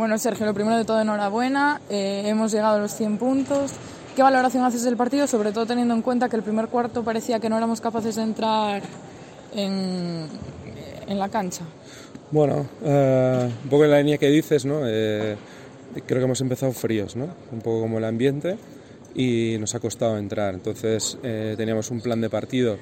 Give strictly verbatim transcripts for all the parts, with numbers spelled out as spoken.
Bueno, Sergio, lo primero de todo, enhorabuena. Eh, hemos llegado a los cien puntos. ¿Qué valoración haces del partido? Sobre todo teniendo en cuenta que el primer cuarto parecía que no éramos capaces de entrar en, en la cancha. Bueno, uh, un poco en la línea que dices, ¿no? Eh, creo que hemos empezado fríos, ¿no? Un poco como el ambiente, y nos ha costado entrar. Entonces eh, teníamos un plan de partido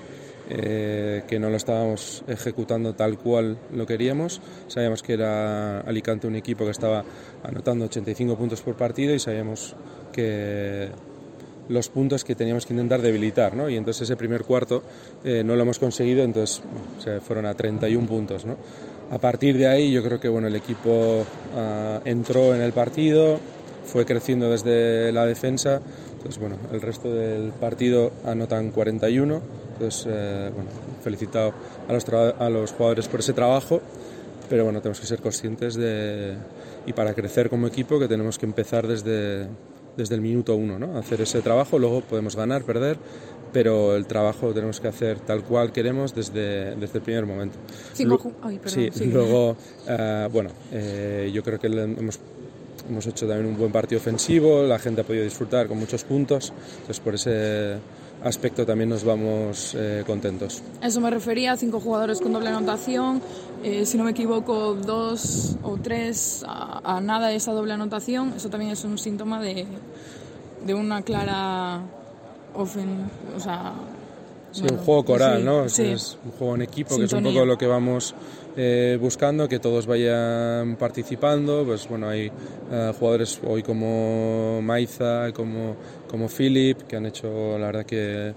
eh, que no lo estábamos ejecutando tal cual lo queríamos. Sabíamos que era Alicante un equipo que estaba anotando ochenta y cinco puntos por partido, y sabíamos que los puntos que teníamos que intentar debilitar, ¿no? Y entonces ese primer cuarto eh, no lo hemos conseguido, entonces o sea, fueron a treinta y uno puntos, ¿no? A partir de ahí yo creo que bueno, el equipo uh, entró en el partido, fue creciendo desde la defensa. Entonces, bueno, el resto del partido anotan cuarenta y uno. Entonces, eh, bueno, felicitado a los, tra- a los jugadores por ese trabajo, pero bueno, tenemos que ser conscientes de, y para crecer como equipo, que tenemos que empezar desde, desde el minuto uno, ¿no? Hacer ese trabajo. Luego podemos ganar, perder, pero el trabajo lo tenemos que hacer tal cual queremos desde, desde el primer momento. Sí, Lu- Ay, perdón, sí, sí. Luego, uh, bueno, eh, yo creo que le hemos... Hemos hecho también un buen partido ofensivo, la gente ha podido disfrutar con muchos puntos, entonces por ese aspecto también nos vamos eh, contentos. A eso me refería, cinco jugadores con doble anotación, eh, si no me equivoco, dos o tres a, a nada de esa doble anotación. Eso también es un síntoma de, de una clara ofen, o sea, sí, bueno, un juego coral, sí, ¿no? Sí. Es un juego en equipo, Sintonía. Que es un poco lo que vamos eh, buscando, que todos vayan participando. Pues bueno, hay uh, jugadores hoy como Maiza, como, como Philip, que han hecho la verdad que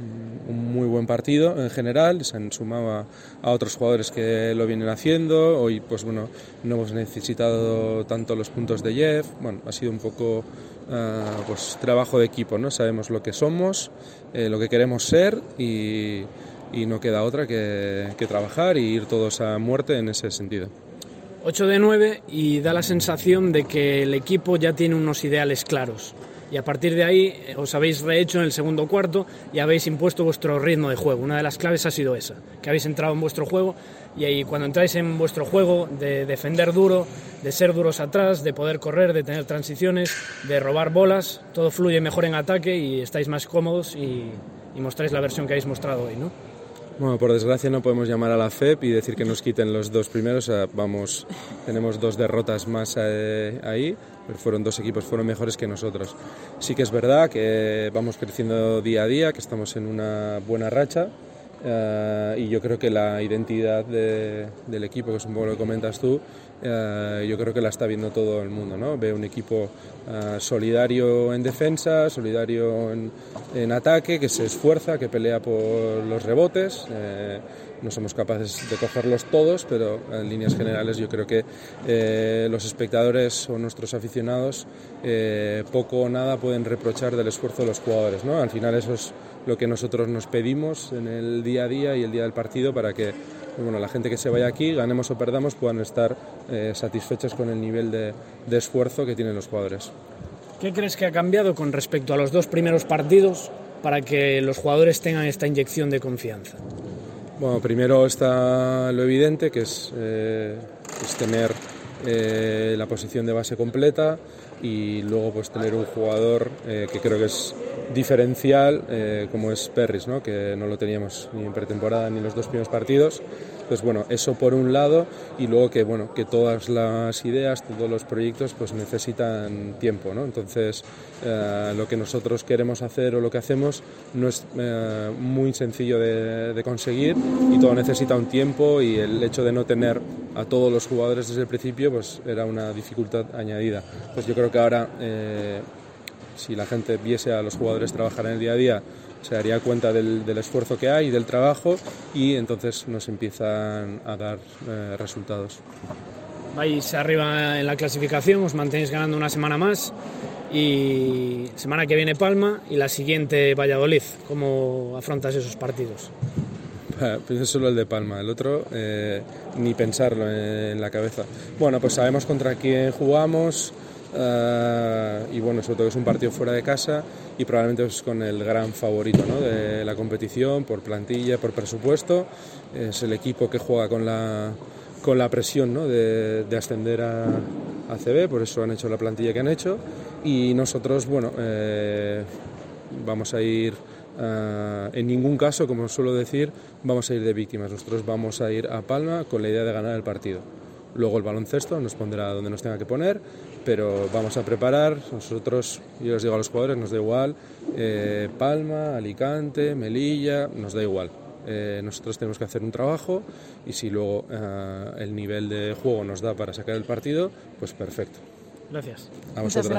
un muy buen partido en general. Se han sumado a, a otros jugadores que lo vienen haciendo. Hoy pues bueno, no hemos necesitado tanto los puntos de Jeff. Bueno, ha sido un poco uh, pues trabajo de equipo, ¿no? Sabemos lo que somos, eh, lo que queremos ser, y, y no queda otra que, que trabajar y ir todos a muerte en ese sentido. ocho de nueve, y da la sensación de que el equipo ya tiene unos ideales claros. Y a partir de ahí os habéis rehecho en el segundo cuarto y habéis impuesto vuestro ritmo de juego. Una de las claves ha sido esa, que habéis entrado en vuestro juego, y ahí cuando entráis en vuestro juego de defender duro, de ser duros atrás, de poder correr, de tener transiciones, de robar bolas, todo fluye mejor en ataque y estáis más cómodos y, y mostráis la versión que habéis mostrado hoy, ¿no? Bueno, por desgracia no podemos llamar a la F E P y decir que nos quiten los dos primeros. O sea, vamos, tenemos dos derrotas más eh, ahí, pero fueron dos equipos, fueron mejores que nosotros. Sí que es verdad que vamos creciendo día a día, que estamos en una buena racha, uh, y yo creo que la identidad de, del equipo, que es un poco lo que comentas tú, uh, yo creo que la está viendo todo el mundo, ¿no? Ve un equipo uh, solidario en defensa, solidario en, en ataque, que se esfuerza, que pelea por los rebotes. Eh, no somos capaces de cogerlos todos, pero en líneas generales yo creo que eh, los espectadores o nuestros aficionados eh, poco o nada pueden reprochar del esfuerzo de los jugadores, ¿no? Al final eso es lo que nosotros nos pedimos en el día a día y el día del partido, para que bueno, la gente que se vaya aquí, ganemos o perdamos, puedan estar eh, satisfechos con el nivel de, de esfuerzo que tienen los jugadores. ¿Qué crees que ha cambiado con respecto a los dos primeros partidos para que los jugadores tengan esta inyección de confianza? Bueno, primero está lo evidente, que es, eh, es tener eh, la posición de base completa, y luego pues tener un jugador eh, que creo que es diferencial, eh, como es Perris, ¿no? Que no lo teníamos ni en pretemporada ni en los dos primeros partidos. Entonces, bueno, eso por un lado, y luego que, bueno, que todas las ideas, todos los proyectos pues necesitan tiempo, ¿no? Entonces, eh, lo que nosotros queremos hacer o lo que hacemos no es eh, muy sencillo de, de conseguir, y todo necesita un tiempo, y el hecho de no tener a todos los jugadores desde el principio pues era una dificultad añadida. Pues yo creo que ahora, eh, si la gente viese a los jugadores trabajar en el día a día, se daría cuenta del, del esfuerzo que hay, del trabajo, y entonces nos empiezan a dar eh, resultados. Vais arriba en la clasificación, os mantenéis ganando una semana más, y semana que viene Palma y la siguiente Valladolid. ¿Cómo afrontas esos partidos? Pienso solo el de Palma, el otro eh, ni pensarlo en la cabeza. Bueno, pues sabemos contra quién jugamos, uh, y bueno, sobre todo es un partido fuera de casa, y probablemente es con el gran favorito, ¿no? De la competición, por plantilla, por presupuesto. Es el equipo que juega con la, con la presión, ¿no? de, de ascender a, A C B, por eso han hecho la plantilla que han hecho, y nosotros, bueno, eh, vamos a ir, uh, en ningún caso, como suelo decir, vamos a ir de víctimas. Nosotros vamos a ir a Palma con la idea de ganar el partido. Luego el baloncesto nos pondrá donde nos tenga que poner, pero vamos a preparar. Nosotros, yo les digo a los jugadores, nos da igual, eh, Palma, Alicante, Melilla, nos da igual. Eh, nosotros tenemos que hacer un trabajo y si luego eh, el nivel de juego nos da para sacar el partido, pues perfecto. Gracias. A vosotros.